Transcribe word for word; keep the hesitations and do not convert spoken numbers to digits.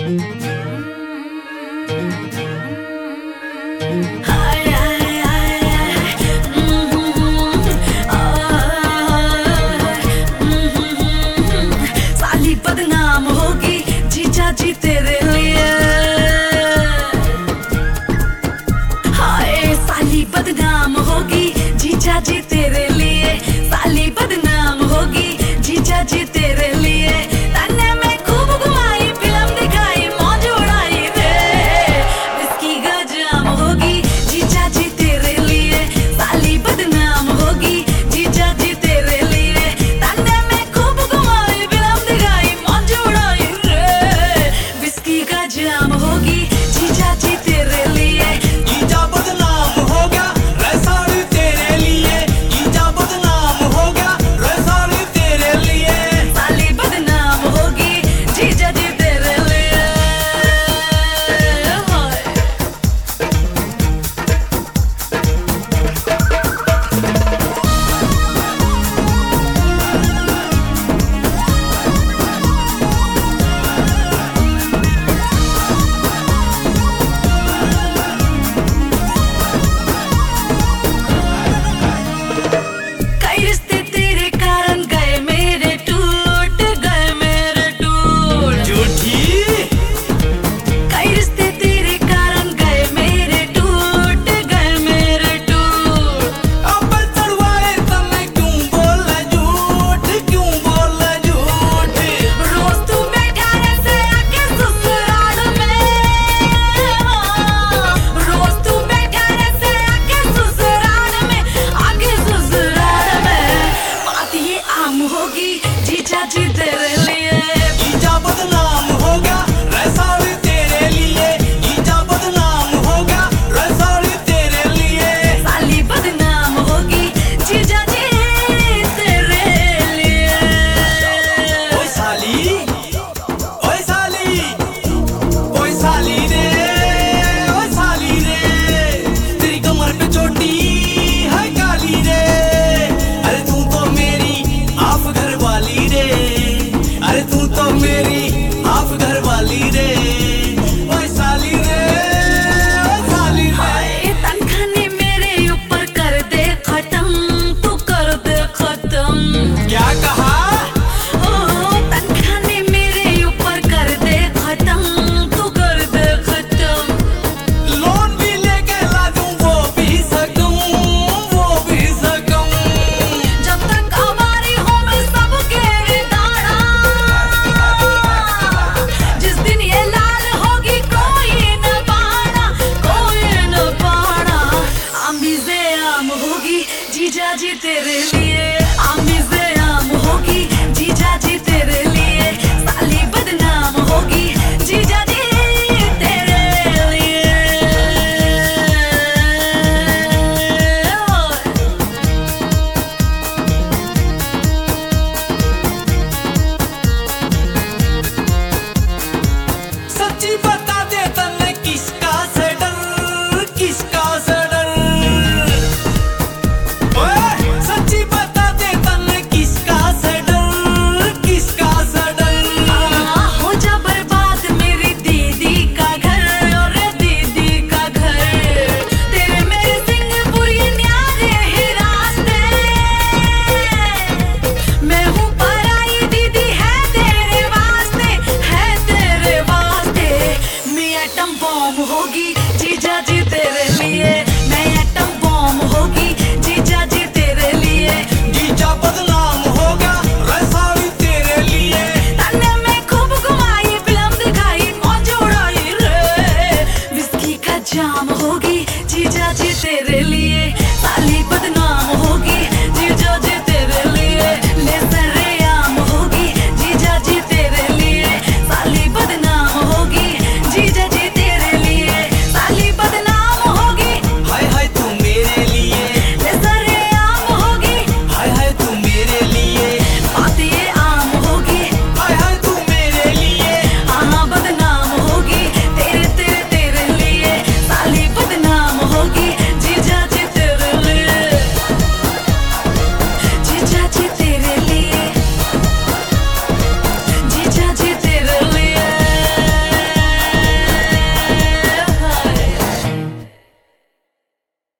साली बदनाम होगी जीजा जी तेरे लिए, हाय साली बदनाम होगी जीजा जी तेरे लिए, साली बदनाम होगी जीजा जी तेरे लिए। तन्ने में खूब घुमाई, फिल्म दिखाई, मौज उड़ाई रे, इसकी गजाम होगी जीजा जी तेरे लिए, साली बदनाम होगी जीजा जी तेरे लिए। तन्ने में खूब घुमाई, फिल्म दिखाई, मौज उड़ाई रे, इसकी गजाम होगी जीजा जी तेरे लिए। जीजा बदनाम हो गया रे साली तेरे लिए, जीजा बदनाम हो गया रे साली तेरे लिए, साली बदनाम होगी जीजा जी तेरे लिए, हाय। कई रिश्ते तेरे कारण गए मेरे, टूट गए मेरे टूट, झूठी कई रिश्ते तेरे कारण गए मेरे, टूट गए मेरे टूट। अब्बल चढ़वाए तन्ने क्यों बोला झूठ, क्यों बोला झूठ। रोज तू बैठा ऐसे आके ससुराल में, रोज तू बैठा ऐसे आके ससुराल में, आगे ससुराल में। बात ये आम होगी जीजा जी तेरे लिए, जीजा बदनाम हो गया रे साली तेरे लिए, जीजा बदनाम हो गया रे साली तेरे लिए। साली बदनाम होगी जीजा जी तेरे लिए। ओए साली, ओए साली, ओए साली रे, ओए साली रे, तेरी कमर पे चोटी है काली रे, अरे तू तो मेरी आप घर वाली रे, अरे तू तो मेरी आप घर वाली रे, ओए साली रे, ओए साली रे। हाय तनखाने मेरे ऊपर कर दे खत्म, तू कर दे खत्म। क्या कहा? ओ तनखाने मेरे ऊपर कर दे खत्म, तू कर दे खत्म। लोन भी लेके ला दूं वो भी सकूं, वो भी सकूं। जब तक आवारी हूँ मैं सबके दाना, जिस दिन ये लाल होगी कोई न पाना, कोई न पाना। आमी से आम होगी जीजा जी तेरे लिए, आमी से आम होगी जीजा जी तेरे लिए, साली बदनाम होगी जीजा जी तेरे लिए। सच्ची बता दे तन्ने किसका से डर, किसका से डर। ओए सच्ची बता दे तन्ने किसका से डर, किसका से डर। आ, हो जा बर्बाद मेरी दीदी का घर, और दीदी का घर, तेरे मेरे सिंहपुरी न्यारे ही रास्ते। मैं हूँ पराई दीदी है तेरे वास्ते, है तेरे वास्ते। मैं एटम बॉम्ब होगी